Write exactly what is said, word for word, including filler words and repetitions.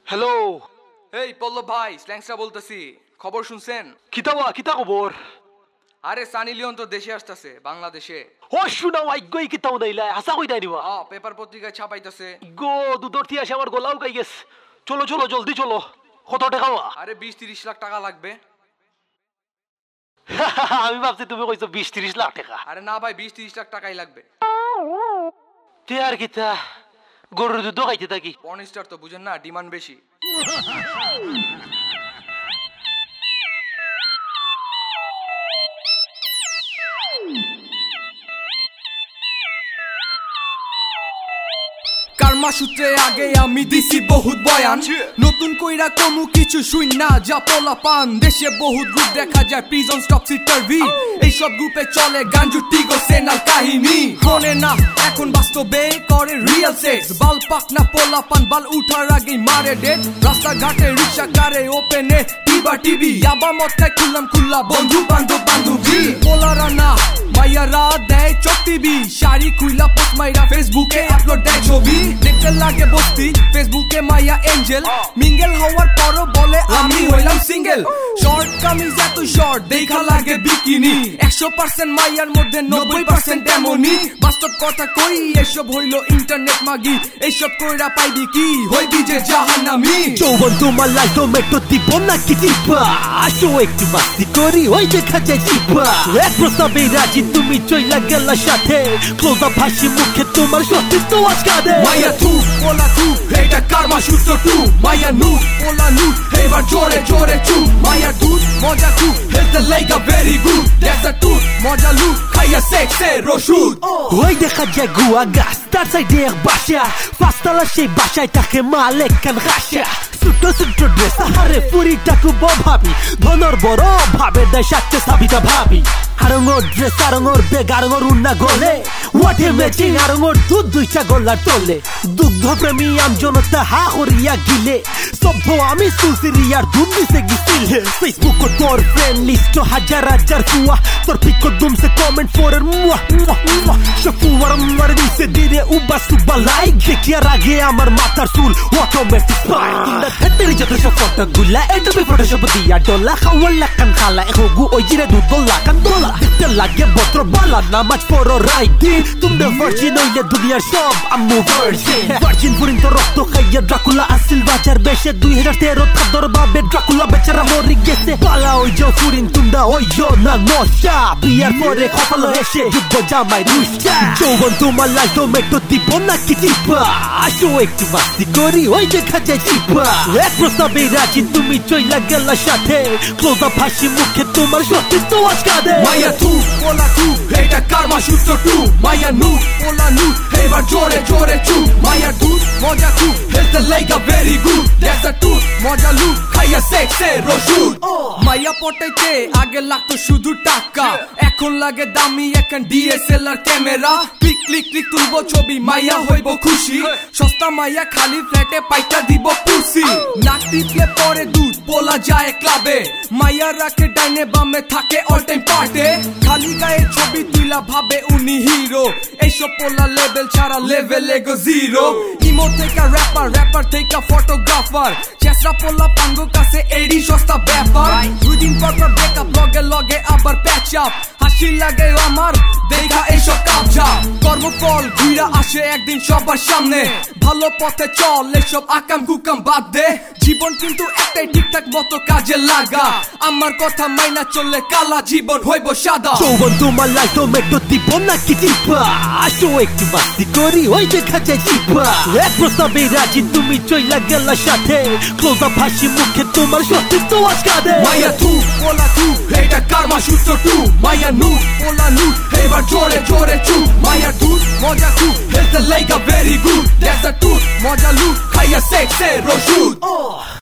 Hello, এই পল্লব ভাই, স্ল্যাংসটা বলতেছি। খবর শুনছেন? কিতাবা কিতা খবর? আরে সানি লিওন তো দেশে আসতেছে, বাংলাদেশে। ও শুনাও আইগই কিতাও দেইলা হাসা কই দাই দিবা? হ্যাঁ, পেপার পত্রিকায় ছাপাইতেছে। গো দুধর তি আসে আমার গলাও গাই গেছে। চলো চলো জলদি চলো। কত টাকা? আরে বিশ তিরিশ লাখ টাকা লাগবে। আমি ভাবছি তুমি কইছো বিশ ত্রিশ লাখ টাকা। আরে না ভাই, বিশ তিরিশ লাখ টাকাই লাগবে। তে আর কিতা গরুর দুধ খাইতে থাকি। পর্নস্টার তো বুঝেন না, ডিমান্ড বেশি। কার্মা সূত্রে আগে আমি দিছি বহুত বয়ান, নতুন কইরা কোনো কিছু শুই না যা পোলা পান। দেশে বহুত গ্রুপ দেখা যায়, প্রিজন স্টপ সিটার ভি। এইসব গ্রুপে চলে গাঞ্জু টিগো সেনার কাহিনী। মনে না এখন বাস্তবে করে রিয়েল সেক্স। বাল পাক না পোলা পান, বাল উঠার আগেই মারে ডেট। রাস্তাঘাটে রিক্সা কারে ওপেনে টিবা টিভি। আবার মত খাই খুললাম খুল্লা বন্ধু বান্ধব বান্ধবী। পোলারা না মাইয়ারা দেয় চোখ টিভি। শাড়ি খুইলা পোস্ট মাইরা ফেসবুকে আপলোড দেয় ছবি। দেখতে লাগে বস্তি ফেসবুকে মাইয়া এঞ্জেল। মিঙ্গেল হওয়ার পরও বলে আমি হইলাম সিঙ্গেল। শর্ট কামিজ এত শর্ট দেখা লাগে বিকিনি। একশো পার্সেন্ট মাইয়ার মধ্যে নব্বই পার্সেন্ট এমনই। বাস্তব কথা কই এসব হইলো ইন্টারনেট মাগি। এইসব কইরা পাইবি কি হইবি যে জাহান্নামী। যৌবন তোমার লাইতো মেটো দিব নাকি চিপা? আসো একটু মাস্তি করি ওই দেখা যায় চিপা। এক প্রস্তাবে রাজি তুমি চইলা গেলা সাথে। ক্লোজ আপ হাসি মুখে তোমার সত্যি তো আজকাদে। মাইয়া তু পোলা তু, এটা কার্মা সূত্র টু। মাইয়া নু পোলা নু, এবার জোরে জোরে চু। মাইয়া দুধ মজা কু, হেলতে লাইগা ভেরি গুড। দ্যাটস আ টু মজা লু, খাইয়া সেক্সের ওষুধ। ওই দেখা যায় গুয়া গাছ, তার সাইডে এক বাসা। পাঁচতলা সেই বাসায় থাকে মালেক কান খাসা। ছোট ছোট ড্রেস আহারে পুরিটা খুব ভাবি। ধনর বড় ভাবে দেয় সাথে সাবিতা ভাবি। আরঙর ড্রেস আরঙর বেগ আরঙর উন্না গলে। ওয়াটে ম্যাচিং আরঙর দুধ দুইটা গলার তলে। দুগ্ধ প্রেমী আম জনতা হা হরিয়া গিলে। সভ্য আমি সুসিরিয়ার দুধ দিছে গিছিলে। ফেসবুক তোর ফ্রেন্ড লিস্ট হাজার হাজার কুয়া। তোর পিকো দুমসে কমেন্ট ফোরের মুয়া মুয়া মুয়া। শফুয়ার মার দিছে দিরে উবা সুবা লাইক। দেখিয়ার আগে আমার মাথার চুল অটোমেটিক পাই। তোমরা হেতেরি যত সব ফটো গুলা এডবি ফটোশপ দিয়া ডলা। খাওয়ালা কান খালা এখগু ওই জিরে দুধ গলা কান দোলা। দেখতে লাগে বত্র বালা নামাজ পড়ো রাইট দিন। তোমরা ভার্জিন হইলে দুনিয়ার সব আম্মু ভার্জিন। ভার্জিন ফুরিন তো রক্ত খাইয়া ড্রাকুলা আসিল বাজার বেশে। দুই হাজার তেরো থাদর ভাবে ড্রাকুলা বেচারা মরি গেছে। পালা ওই যে ফুরিন তোমরা ওই না নশা। বিয়ার পরে কপাল এসে যুদ্ধ জামাই রুশা। যৌবন তোমার লাইতো মেটো দিব নাকি চিপা? আসো একটু মাস্তি করি ওই দেখা যায় চিপা। এক প্রস্তাবে রাজি তুমি চইলা গেলা সাথে। ক্লোজ আপ হাসি মুখে তোমার সত্যি তো আজকাদে। মাইয়া তু পোলা তু, এটা কার্মা সূত্র টু। মাইয়া নু পোলা নু, এবার জোরে জোরে চু। মাইয়া দুধ মজা কু, হেলতে লাইগা ভেরি গুড। দ্যাটস আ টু মজা লু, খাইয়া সেক্সের ওষুধ। মাইয়া পটাইতে আগে লাগতো শুধু টাকা, এখন লাগে দামি এখন DSLR camera. Click click click তুলবো ছবি, মাইয়া হইব খুশি। সস্তা মাইয়া খালি ফ্ল্যাটে পাইতা দিব পুসি। নাক টিপলে পরে দুধ পোলা যায় ক্লাবে। মাইয়া রাখে ডাইনে বামে থাকে অল টাইম পার্টে। খালি গায়ে ছবি তুইলা ভাবে উনি হিরো। এইসব পোলা লেভেল ছাড়া লেভেল এগো জিরো। ইমো থেকে র্যাপার, র্যাপার থেকে ফটোগ্রাফার। চেষ্টা পোলা পাঙ্গ কাছে এডি সস্তা ব্যাপার। দুই দিন পর পর ব্রেকআপ, লগে লগে আবার প্যাচ আপ। হাসি লাগে আমার দেখা এইসব কাপঝাপ। কর্মফল ঘুরা আসে একদিন সবার সামনে। ভালো পথে চল, এসব আকাম কুকাম বাদ দে। জীবন কিন্তু একটাই, ঠিকঠাক মতো কাজে লাগা। আমার কথা মাইনা চললে কালা জীবন হইব সাদা। যৌবন তোমার লাইতো মেটো দিব নাকি চিপা? আসো একটু মাস্তি করি ওই দেখা যায় চিপা। এক প্রস্তাবে রাজি তুমি চইলা গেলা সাথে। ক্লোজ আপ হাসি মুখে তোমার সত্যি তো আজকাদে। মাইয়া তু পোলা তু, এটা কার্মা সূত্র টু। মাইয়া নু পোলা নু, এবার জোরে জোরে চু। মাইয়া দুধ মজা কু, হেলতে লাইগা ভেরি গুড। দ্যাটস আ টু মজা লু, খাইয়া সেক্সের ওষুধ।